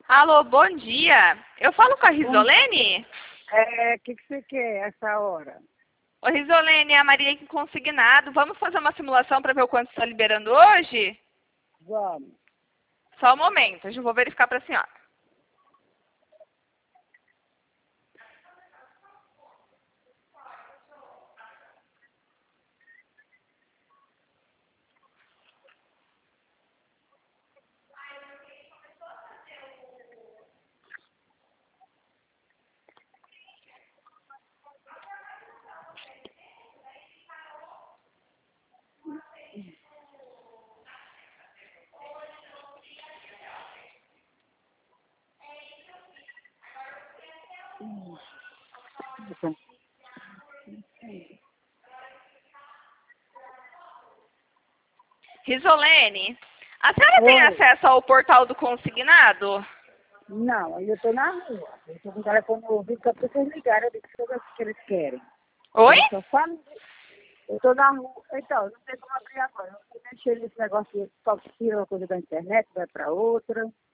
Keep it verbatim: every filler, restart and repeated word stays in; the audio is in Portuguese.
Alô, bom dia. Eu falo com a Risolene? É, o que, que você quer essa hora? Ô, Risolene, é a Maria aqui consignado. Vamos fazer uma simulação para ver o quanto está liberando hoje? Vamos. Só um momento, eu já vou verificar para a senhora. Risolene, a senhora tem Oi. acesso ao portal do consignado? Não, eu tô na rua. Eu tô com o telefone no ouvido, só pra vocês ligarem, eu digo o que eles querem. Oi? Eles só falam. Eu tô na rua. Então, não sei como abrir agora. Eu vou mexer nesse negócio, só tira uma coisa da internet, vai pra outra.